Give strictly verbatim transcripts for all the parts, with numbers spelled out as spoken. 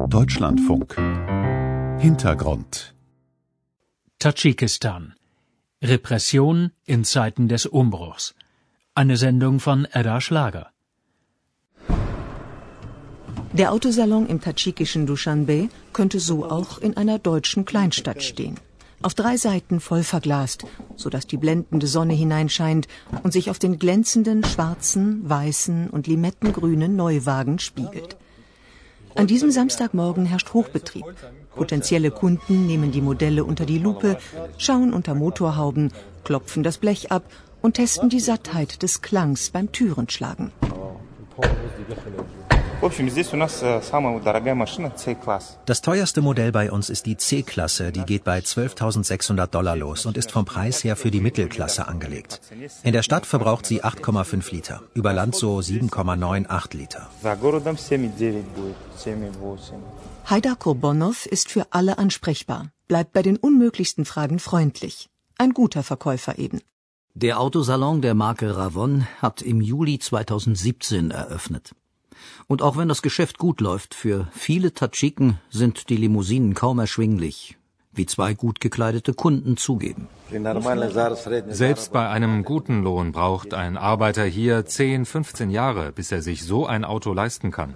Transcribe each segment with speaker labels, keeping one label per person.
Speaker 1: Deutschlandfunk. Hintergrund.
Speaker 2: Tadschikistan. Repression in Zeiten des Umbruchs. Eine Sendung von Edda Schlager.
Speaker 3: Der Autosalon im tadschikischen Duschanbe könnte so auch in einer deutschen Kleinstadt stehen. Auf drei Seiten voll verglast, sodass die blendende Sonne hineinscheint und sich auf den glänzenden schwarzen, weißen und limettengrünen Neuwagen spiegelt. An diesem Samstagmorgen herrscht Hochbetrieb. Potenzielle Kunden nehmen die Modelle unter die Lupe, schauen unter Motorhauben, klopfen das Blech ab und testen die Sattheit des Klangs beim Türenschlagen.
Speaker 4: Das teuerste Modell bei uns ist die C-Klasse, die geht bei zwölftausendsechshundert Dollar los und ist vom Preis her für die Mittelklasse angelegt. In der Stadt verbraucht sie acht Komma fünf Liter, über Land so sieben Komma neunundachtzig Liter.
Speaker 3: Haidar Kurbonow ist für alle ansprechbar, bleibt bei den unmöglichsten Fragen freundlich. Ein guter Verkäufer eben.
Speaker 5: Der Autosalon der Marke Ravon hat im Juli zweitausendsiebzehn eröffnet. Und auch wenn das Geschäft gut läuft, für viele Tadschiken sind die Limousinen kaum erschwinglich, wie zwei gut gekleidete Kunden zugeben.
Speaker 6: Selbst bei einem guten Lohn braucht ein Arbeiter hier zehn, fünfzehn Jahre, bis er sich so ein Auto leisten kann.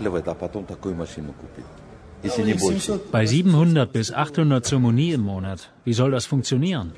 Speaker 2: Bei siebenhundert bis achthundert Somoni im Monat. Wie soll das funktionieren?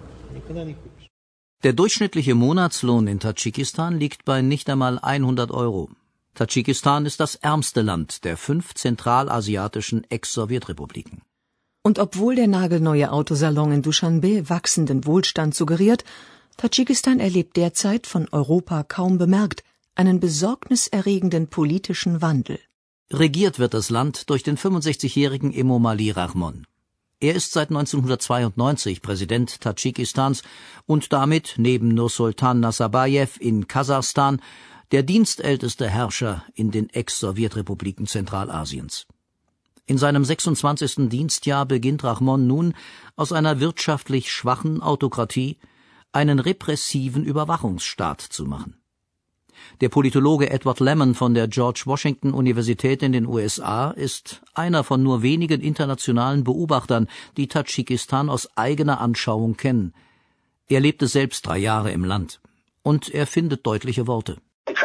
Speaker 5: Der durchschnittliche Monatslohn in Tadschikistan liegt bei nicht einmal hundert Euro. Tadschikistan ist das ärmste Land der fünf zentralasiatischen Ex-Sowjetrepubliken.
Speaker 3: Und obwohl der nagelneue Autosalon in Duschanbe wachsenden Wohlstand suggeriert, Tadschikistan erlebt derzeit, von Europa kaum bemerkt, einen besorgniserregenden politischen Wandel.
Speaker 5: Regiert wird das Land durch den fünfundsechzigjährigen Emomali Rahmon. Er ist seit neunzehnhundertzweiundneunzig Präsident Tadschikistans und damit neben Nursultan Nazarbayev in Kasachstan der dienstälteste Herrscher in den Ex-Sowjetrepubliken Zentralasiens. In seinem sechsundzwanzigsten Dienstjahr beginnt Rahmon nun, aus einer wirtschaftlich schwachen Autokratie einen repressiven Überwachungsstaat zu machen. Der Politologe Edward Lemon von der George Washington Universität in den U S A ist einer von nur wenigen internationalen Beobachtern, die Tadschikistan aus eigener Anschauung kennen. Er lebte selbst drei Jahre im Land. Und er findet deutliche Worte.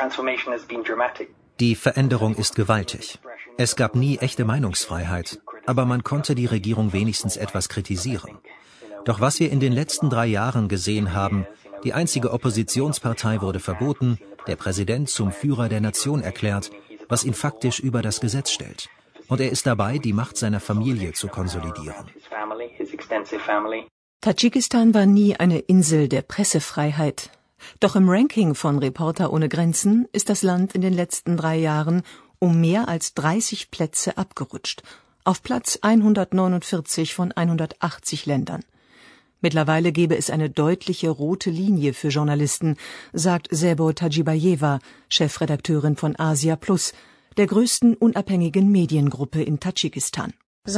Speaker 4: Die Veränderung ist gewaltig. Es gab nie echte Meinungsfreiheit, aber man konnte die Regierung wenigstens etwas kritisieren. Doch was wir in den letzten drei Jahren gesehen haben, die einzige Oppositionspartei wurde verboten, der Präsident zum Führer der Nation erklärt, was ihn faktisch über das Gesetz stellt. Und er ist dabei, die Macht seiner Familie zu konsolidieren.
Speaker 3: Tadschikistan war nie eine Insel der Pressefreiheit. Doch im Ranking von Reporter ohne Grenzen ist das Land in den letzten drei Jahren um mehr als dreißig Plätze abgerutscht, auf Platz hundertneunundvierzig von hundertachtzig Ländern. Mittlerweile gäbe es eine deutliche rote Linie für Journalisten, sagt Sebo Tajibayeva, Chefredakteurin von Asia Plus, der größten unabhängigen Mediengruppe in Tadschikistan.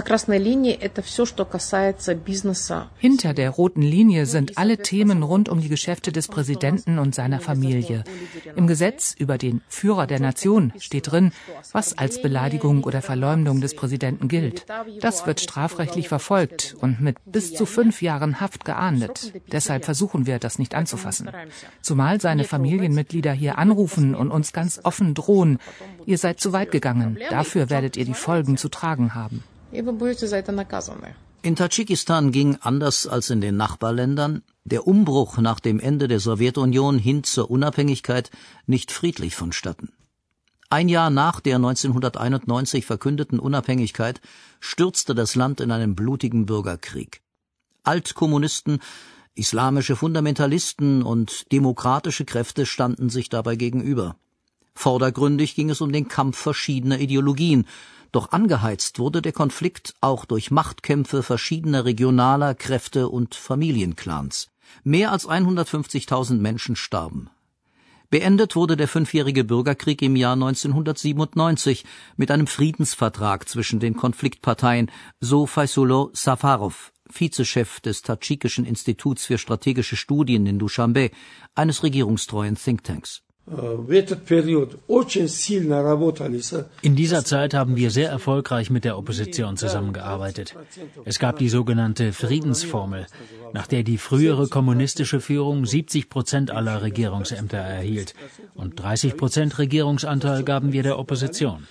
Speaker 7: Hinter der roten Linie sind alle Themen rund um die Geschäfte des Präsidenten und seiner Familie. Im Gesetz über den Führer der Nation steht drin, was als Beleidigung oder Verleumdung des Präsidenten gilt. Das wird strafrechtlich verfolgt und mit bis zu fünf Jahren Haft geahndet. Deshalb versuchen wir, das nicht anzufassen. Zumal seine Familienmitglieder hier anrufen und uns ganz offen drohen. Ihr seid zu weit gegangen. Dafür werdet ihr die Folgen zu tragen haben.
Speaker 5: In Tadschikistan ging, anders als in den Nachbarländern, der Umbruch nach dem Ende der Sowjetunion hin zur Unabhängigkeit nicht friedlich vonstatten. Ein Jahr nach der neunzehnhunderteinundneunzig verkündeten Unabhängigkeit stürzte das Land in einen blutigen Bürgerkrieg. Altkommunisten, islamische Fundamentalisten und demokratische Kräfte standen sich dabei gegenüber. Vordergründig ging es um den Kampf verschiedener Ideologien, doch angeheizt wurde der Konflikt auch durch Machtkämpfe verschiedener regionaler Kräfte und Familienclans. Mehr als hundertfünfzigtausend Menschen starben. Beendet wurde der fünfjährige Bürgerkrieg im Jahr neunzehnhundertsiebenundneunzig mit einem Friedensvertrag zwischen den Konfliktparteien, so Faysullo Safarov, Vizechef des Tadschikischen Instituts für strategische Studien in Duschanbe, eines regierungstreuen Thinktanks.
Speaker 2: In dieser Zeit haben wir sehr erfolgreich mit der Opposition zusammengearbeitet. Es gab die sogenannte Friedensformel, nach der die frühere kommunistische Führung siebzig Prozent aller Regierungsämter erhielt und dreißig Prozent Regierungsanteil gaben wir der Opposition.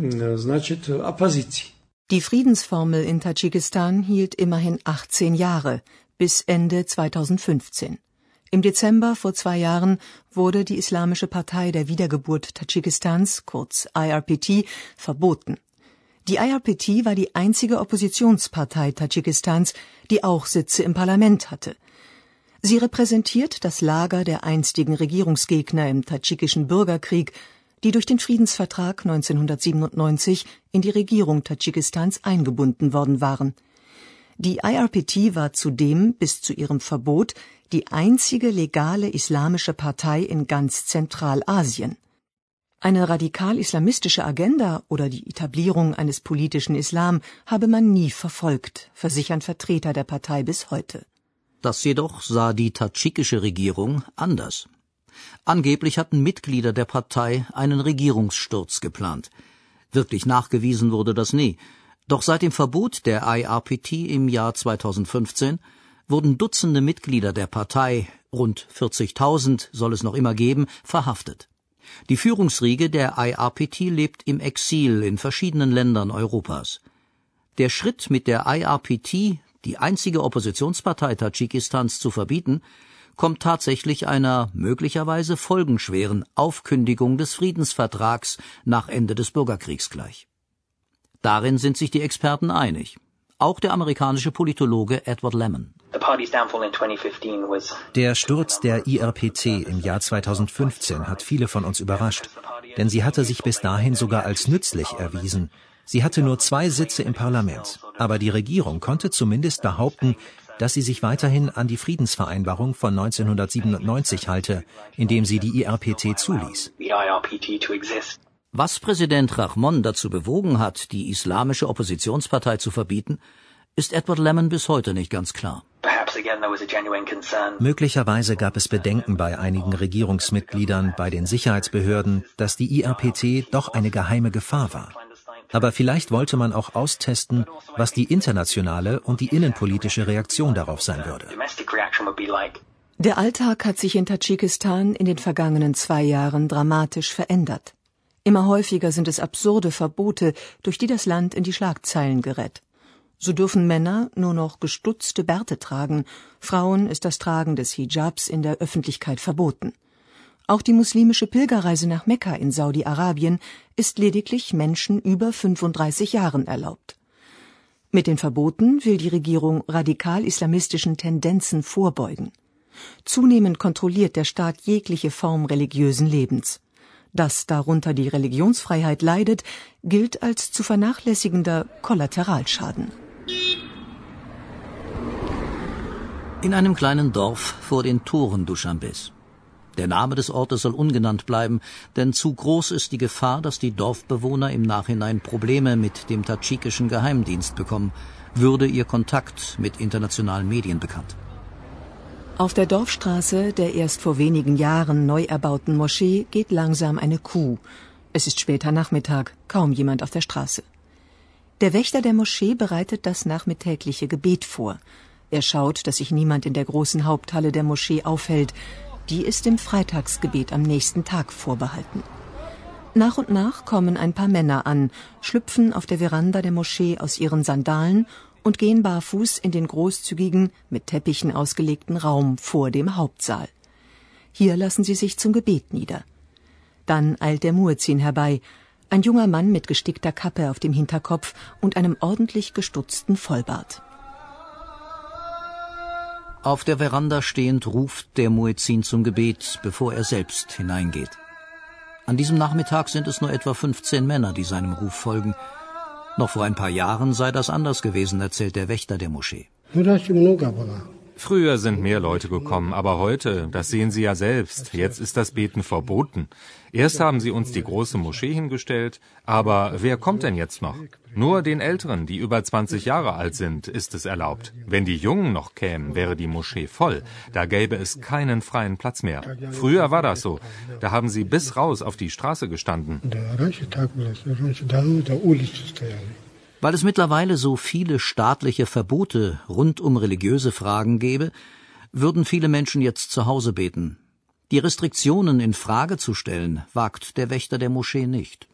Speaker 3: Die Friedensformel in Tadschikistan hielt immerhin achtzehn Jahre, bis Ende zweitausendfünfzehn. Im Dezember vor zwei Jahren wurde die Islamische Partei der Wiedergeburt Tadschikistans, kurz I R P T, verboten. Die I R P T war die einzige Oppositionspartei Tadschikistans, die auch Sitze im Parlament hatte. Sie repräsentiert das Lager der einstigen Regierungsgegner im tadschikischen Bürgerkrieg, die durch den Friedensvertrag neunzehnhundertsiebenundneunzig in die Regierung Tadschikistans eingebunden worden waren. Die I R P T war zudem bis zu ihrem Verbot die einzige legale islamische Partei in ganz Zentralasien. Eine radikal-islamistische Agenda oder die Etablierung eines politischen Islam habe man nie verfolgt, versichern Vertreter der Partei bis heute.
Speaker 5: Das jedoch sah die tadschikische Regierung anders. Angeblich hatten Mitglieder der Partei einen Regierungssturz geplant. Wirklich nachgewiesen wurde das nie. Doch seit dem Verbot der I R P T im Jahr zweitausendfünfzehn wurden Dutzende Mitglieder der Partei, rund vierzigtausend soll es noch immer geben, verhaftet. Die Führungsriege der I R P T lebt im Exil in verschiedenen Ländern Europas. Der Schritt mit der I R P T, die einzige Oppositionspartei Tadschikistans, zu verbieten, kommt tatsächlich einer möglicherweise folgenschweren Aufkündigung des Friedensvertrags nach Ende des Bürgerkriegs gleich. Darin sind sich die Experten einig. Auch der amerikanische Politologe Edward Lemon.
Speaker 4: Der Sturz der I R P T im Jahr zweitausendfünfzehn hat viele von uns überrascht, denn sie hatte sich bis dahin sogar als nützlich erwiesen. Sie hatte nur zwei Sitze im Parlament, aber die Regierung konnte zumindest behaupten, dass sie sich weiterhin an die Friedensvereinbarung von neunzehnhundertsiebenundneunzig halte, indem sie die I R P T zuließ.
Speaker 5: Was Präsident Rahmon dazu bewogen hat, die islamische Oppositionspartei zu verbieten, ist Edward Lemon bis heute nicht ganz klar.
Speaker 4: Möglicherweise gab es Bedenken bei einigen Regierungsmitgliedern, bei den Sicherheitsbehörden, dass die I R P T doch eine geheime Gefahr war. Aber vielleicht wollte man auch austesten, was die internationale und die innenpolitische Reaktion darauf sein würde.
Speaker 3: Der Alltag hat sich in Tadschikistan in den vergangenen zwei Jahren dramatisch verändert. Immer häufiger sind es absurde Verbote, durch die das Land in die Schlagzeilen gerät. So dürfen Männer nur noch gestutzte Bärte tragen, Frauen ist das Tragen des Hijabs in der Öffentlichkeit verboten. Auch die muslimische Pilgerreise nach Mekka in Saudi-Arabien ist lediglich Menschen über fünfunddreißig Jahren erlaubt. Mit den Verboten will die Regierung radikal-islamistischen Tendenzen vorbeugen. Zunehmend kontrolliert der Staat jegliche Form religiösen Lebens. Dass darunter die Religionsfreiheit leidet, gilt als zu vernachlässigender Kollateralschaden.
Speaker 5: In einem kleinen Dorf vor den Toren Duschanbes. Der Name des Ortes soll ungenannt bleiben, denn zu groß ist die Gefahr, dass die Dorfbewohner im Nachhinein Probleme mit dem tadschikischen Geheimdienst bekommen, würde ihr Kontakt mit internationalen Medien bekannt.
Speaker 3: Auf der Dorfstraße der erst vor wenigen Jahren neu erbauten Moschee geht langsam eine Kuh. Es ist später Nachmittag, kaum jemand auf der Straße. Der Wächter der Moschee bereitet das nachmittägliche Gebet vor. Er schaut, dass sich niemand in der großen Haupthalle der Moschee aufhält. Die ist dem Freitagsgebet am nächsten Tag vorbehalten. Nach und nach kommen ein paar Männer an, schlüpfen auf der Veranda der Moschee aus ihren Sandalen und gehen barfuß in den großzügigen, mit Teppichen ausgelegten Raum vor dem Hauptsaal. Hier lassen sie sich zum Gebet nieder. Dann eilt der Muezzin herbei, ein junger Mann mit gestickter Kappe auf dem Hinterkopf und einem ordentlich gestutzten Vollbart.
Speaker 5: Auf der Veranda stehend ruft der Muezzin zum Gebet, bevor er selbst hineingeht. An diesem Nachmittag sind es nur etwa fünfzehn Männer, die seinem Ruf folgen. Noch vor ein paar Jahren sei das anders gewesen, erzählt der Wächter der Moschee.
Speaker 6: Früher sind mehr Leute gekommen, aber heute, das sehen Sie ja selbst, jetzt ist das Beten verboten. Erst haben sie uns die große Moschee hingestellt, aber wer kommt denn jetzt noch? Nur den Älteren, die über zwanzig Jahre alt sind, ist es erlaubt. Wenn die Jungen noch kämen, wäre die Moschee voll. Da gäbe es keinen freien Platz mehr. Früher war das so. Da haben sie bis raus auf die Straße gestanden.
Speaker 5: Weil es mittlerweile so viele staatliche Verbote rund um religiöse Fragen gäbe, würden viele Menschen jetzt zu Hause beten. Die Restriktionen in Frage zu stellen, wagt der Wächter der Moschee nicht.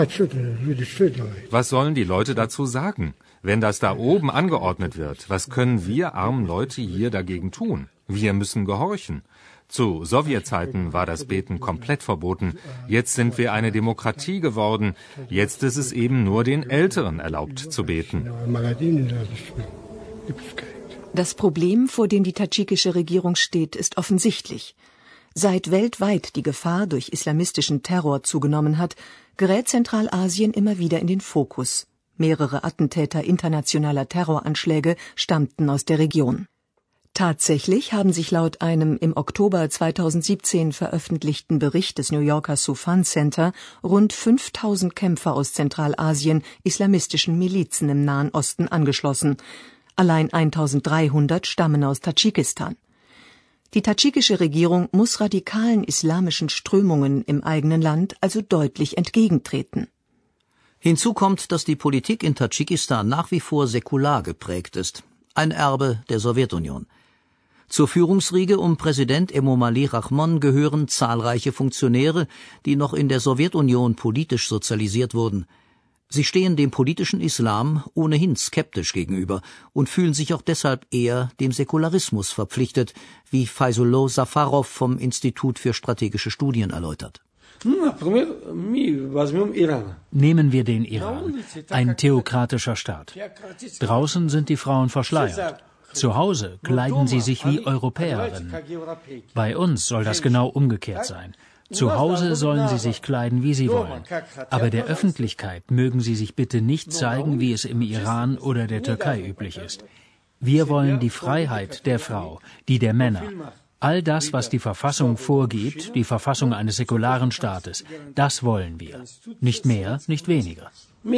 Speaker 6: Was sollen die Leute dazu sagen? Wenn das da oben angeordnet wird, was können wir armen Leute hier dagegen tun? Wir müssen gehorchen. Zu Sowjetzeiten war das Beten komplett verboten. Jetzt sind wir eine Demokratie geworden. Jetzt ist es eben nur den Älteren erlaubt zu beten.
Speaker 3: Das Problem, vor dem die tadschikische Regierung steht, ist offensichtlich. Seit weltweit die Gefahr durch islamistischen Terror zugenommen hat, gerät Zentralasien immer wieder in den Fokus. Mehrere Attentäter internationaler Terroranschläge stammten aus der Region. Tatsächlich haben sich laut einem im Oktober zweitausendsiebzehn veröffentlichten Bericht des New Yorker Soufan Center rund fünftausend Kämpfer aus Zentralasien islamistischen Milizen im Nahen Osten angeschlossen. Allein eintausenddreihundert stammen aus Tadschikistan. Die tadschikische Regierung muss radikalen islamischen Strömungen im eigenen Land also deutlich entgegentreten.
Speaker 5: Hinzu kommt, dass die Politik in Tadschikistan nach wie vor säkular geprägt ist. Ein Erbe der Sowjetunion. Zur Führungsriege um Präsident Emomali Rahmon gehören zahlreiche Funktionäre, die noch in der Sowjetunion politisch sozialisiert wurden. Sie stehen dem politischen Islam ohnehin skeptisch gegenüber und fühlen sich auch deshalb eher dem Säkularismus verpflichtet, wie Faisullo Safarov vom Institut für strategische Studien erläutert.
Speaker 2: Nehmen wir den Iran, ein theokratischer Staat. Draußen sind die Frauen verschleiert. Zu Hause kleiden sie sich wie Europäerinnen. Bei uns soll das genau umgekehrt sein. Zu Hause sollen sie sich kleiden, wie sie wollen. Aber der Öffentlichkeit mögen sie sich bitte nicht zeigen, wie es im Iran oder der Türkei üblich ist. Wir wollen die Freiheit der Frau, die der Männer. All das, was die Verfassung vorgibt, die Verfassung eines säkularen Staates, das wollen wir. Nicht mehr, nicht weniger.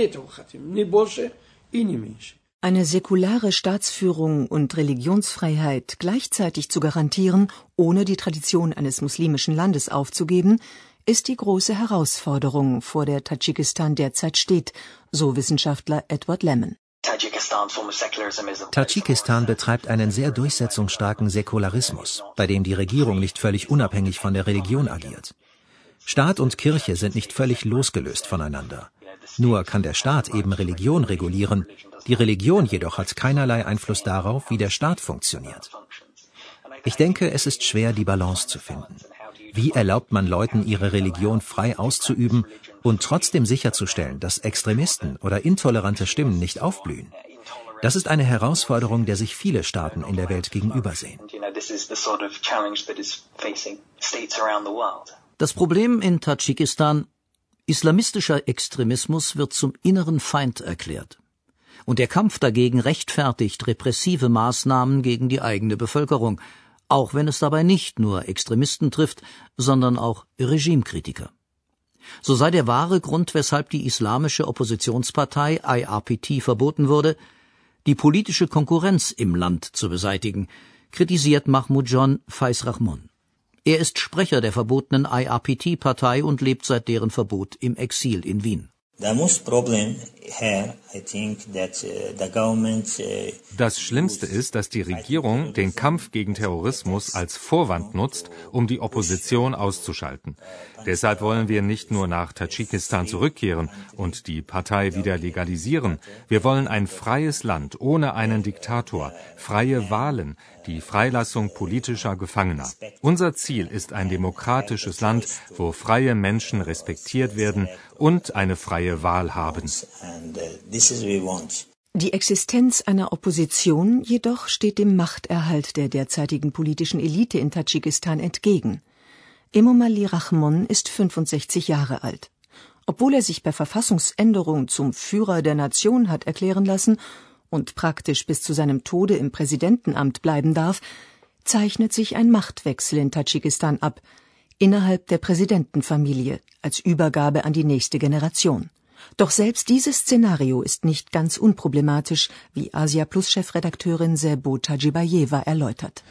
Speaker 3: Eine säkulare Staatsführung und Religionsfreiheit gleichzeitig zu garantieren, ohne die Tradition eines muslimischen Landes aufzugeben, ist die große Herausforderung, vor der Tadschikistan derzeit steht, so Wissenschaftler Edward Lemon.
Speaker 4: Tadschikistan betreibt einen sehr durchsetzungsstarken Säkularismus, bei dem die Regierung nicht völlig unabhängig von der Religion agiert. Staat und Kirche sind nicht völlig losgelöst voneinander. Nur kann der Staat eben Religion regulieren, die Religion jedoch hat keinerlei Einfluss darauf, wie der Staat funktioniert. Ich denke, es ist schwer, die Balance zu finden. Wie erlaubt man Leuten, ihre Religion frei auszuüben und trotzdem sicherzustellen, dass Extremisten oder intolerante Stimmen nicht aufblühen? Das ist eine Herausforderung, der sich viele Staaten in der Welt gegenübersehen.
Speaker 5: Das Problem in Tadschikistan: islamistischer Extremismus wird zum inneren Feind erklärt. Und der Kampf dagegen rechtfertigt repressive Maßnahmen gegen die eigene Bevölkerung, auch wenn es dabei nicht nur Extremisten trifft, sondern auch Regimekritiker. So sei der wahre Grund, weshalb die islamische Oppositionspartei I R P T verboten wurde, die politische Konkurrenz im Land zu beseitigen, kritisiert Mahmoudjon Faiz Rahmon. Er ist Sprecher der verbotenen I R P T-Partei und lebt seit deren Verbot im Exil in Wien.
Speaker 6: Das Schlimmste ist, dass die Regierung den Kampf gegen Terrorismus als Vorwand nutzt, um die Opposition auszuschalten. Deshalb wollen wir nicht nur nach Tadschikistan zurückkehren und die Partei wieder legalisieren. Wir wollen ein freies Land ohne einen Diktator, freie Wahlen, die Freilassung politischer Gefangener. Unser Ziel ist ein demokratisches Land, wo freie Menschen respektiert werden und eine freie Wahl haben.
Speaker 3: Die Existenz einer Opposition jedoch steht dem Machterhalt der derzeitigen politischen Elite in Tadschikistan entgegen. Emomali Rahmon ist fünfundsechzig Jahre alt. Obwohl er sich per Verfassungsänderung zum Führer der Nation hat erklären lassen und praktisch bis zu seinem Tode im Präsidentenamt bleiben darf, zeichnet sich ein Machtwechsel in Tadschikistan ab, innerhalb der Präsidentenfamilie, als Übergabe an die nächste Generation. Doch selbst dieses Szenario ist nicht ganz unproblematisch, wie Asia-Plus-Chefredakteurin Zebo Tajibayeva erläutert.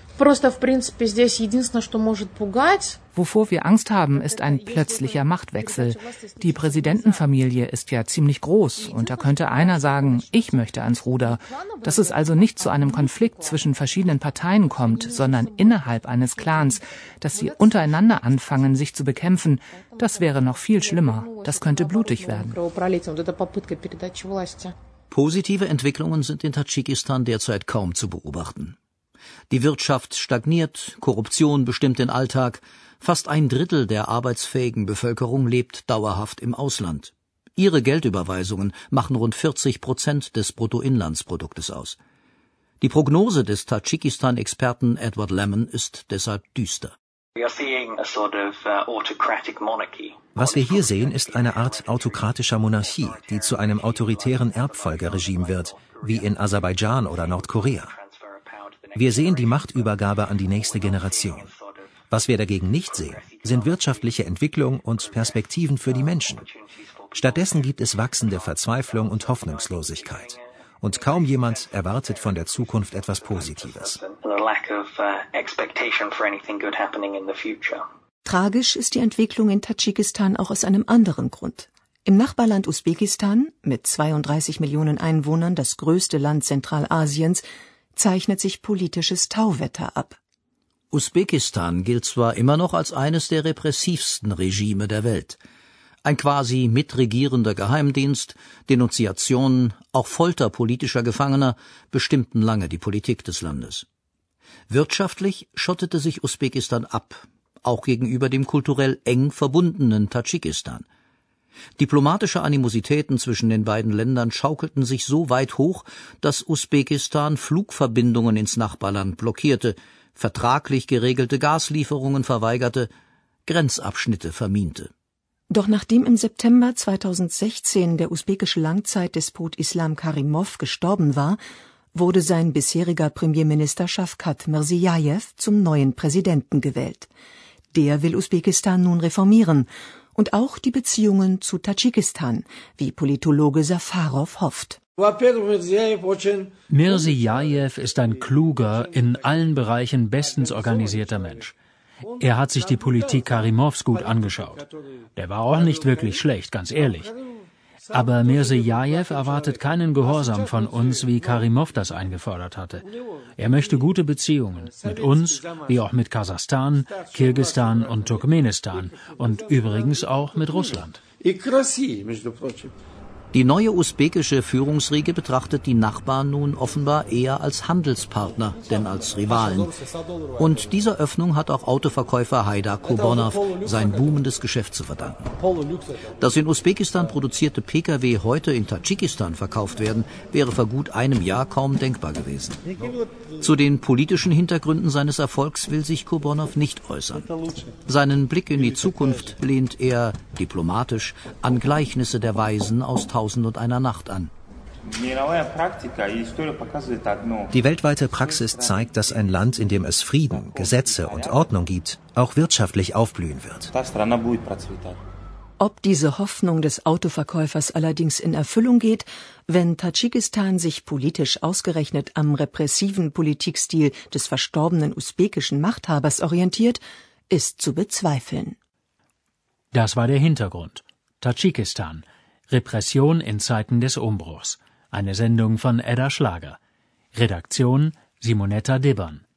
Speaker 7: Wovor wir Angst haben, ist ein plötzlicher Machtwechsel. Die Präsidentenfamilie ist ja ziemlich groß und da könnte einer sagen, ich möchte ans Ruder. Dass es also nicht zu einem Konflikt zwischen verschiedenen Parteien kommt, sondern innerhalb eines Clans, dass sie untereinander anfangen, sich zu bekämpfen, das wäre noch viel schlimmer. Das könnte blutig werden.
Speaker 5: Positive Entwicklungen sind in Tadschikistan derzeit kaum zu beobachten. Die Wirtschaft stagniert, Korruption bestimmt den Alltag, fast ein Drittel der arbeitsfähigen Bevölkerung lebt dauerhaft im Ausland. Ihre Geldüberweisungen machen rund vierzig Prozent des Bruttoinlandsproduktes aus. Die Prognose des Tadschikistan-Experten Edward Lemon ist deshalb düster.
Speaker 4: Was wir hier sehen, ist eine Art autokratischer Monarchie, die zu einem autoritären Erbfolgeregime wird, wie in Aserbaidschan oder Nordkorea. Wir sehen die Machtübergabe an die nächste Generation. Was wir dagegen nicht sehen, sind wirtschaftliche Entwicklung und Perspektiven für die Menschen. Stattdessen gibt es wachsende Verzweiflung und Hoffnungslosigkeit. Und kaum jemand erwartet von der Zukunft etwas Positives.
Speaker 3: Tragisch ist die Entwicklung in Tadschikistan auch aus einem anderen Grund. Im Nachbarland Usbekistan, mit zweiunddreißig Millionen Einwohnern, das größte Land Zentralasiens, zeichnet sich politisches Tauwetter ab.
Speaker 5: Usbekistan gilt zwar immer noch als eines der repressivsten Regime der Welt. Ein quasi mitregierender Geheimdienst, Denunziationen, auch Folter politischer Gefangener bestimmten lange die Politik des Landes. Wirtschaftlich schottete sich Usbekistan ab, auch gegenüber dem kulturell eng verbundenen Tadschikistan. Diplomatische Animositäten zwischen den beiden Ländern schaukelten sich so weit hoch, dass Usbekistan Flugverbindungen ins Nachbarland blockierte, vertraglich geregelte Gaslieferungen verweigerte, Grenzabschnitte verminte.
Speaker 3: Doch nachdem im September zweitausendsechzehn der usbekische Langzeitdespot Islam Karimov gestorben war, wurde sein bisheriger Premierminister Shavkat Mirziyayev zum neuen Präsidenten gewählt. Der will Usbekistan nun reformieren und auch die Beziehungen zu Tadschikistan, wie Politologe Safarov hofft.
Speaker 2: Mirziyayev ist ein kluger, in allen Bereichen bestens organisierter Mensch. Er hat sich die Politik Karimovs gut angeschaut. Der war auch nicht wirklich schlecht, ganz ehrlich. Aber Mirziyayev erwartet keinen Gehorsam von uns, wie Karimov das eingefordert hatte. Er möchte gute Beziehungen mit uns, wie auch mit Kasachstan, Kirgisistan und Turkmenistan und übrigens auch mit Russland.
Speaker 5: Die neue usbekische Führungsriege betrachtet die Nachbarn nun offenbar eher als Handelspartner, denn als Rivalen. Und dieser Öffnung hat auch Autoverkäufer Haydar Kurbanov sein boomendes Geschäft zu verdanken. Dass in Usbekistan produzierte Pkw heute in Tadschikistan verkauft werden, wäre vor gut einem Jahr kaum denkbar gewesen. Zu den politischen Hintergründen seines Erfolgs will sich Kurbanov nicht äußern. Seinen Blick in die Zukunft lehnt er diplomatisch an Gleichnisse der Weisen aus Tausend und einer Nacht an.
Speaker 4: Die weltweite Praxis zeigt, dass ein Land, in dem es Frieden, Gesetze und Ordnung gibt, auch wirtschaftlich aufblühen wird.
Speaker 3: Ob diese Hoffnung des Autoverkäufers allerdings in Erfüllung geht, wenn Tadschikistan sich politisch ausgerechnet am repressiven Politikstil des verstorbenen usbekischen Machthabers orientiert, ist zu bezweifeln.
Speaker 2: Das war der Hintergrund. Tadschikistan. Repression in Zeiten des Umbruchs. Eine Sendung von Edda Schlager. Redaktion Simonetta Dibbern.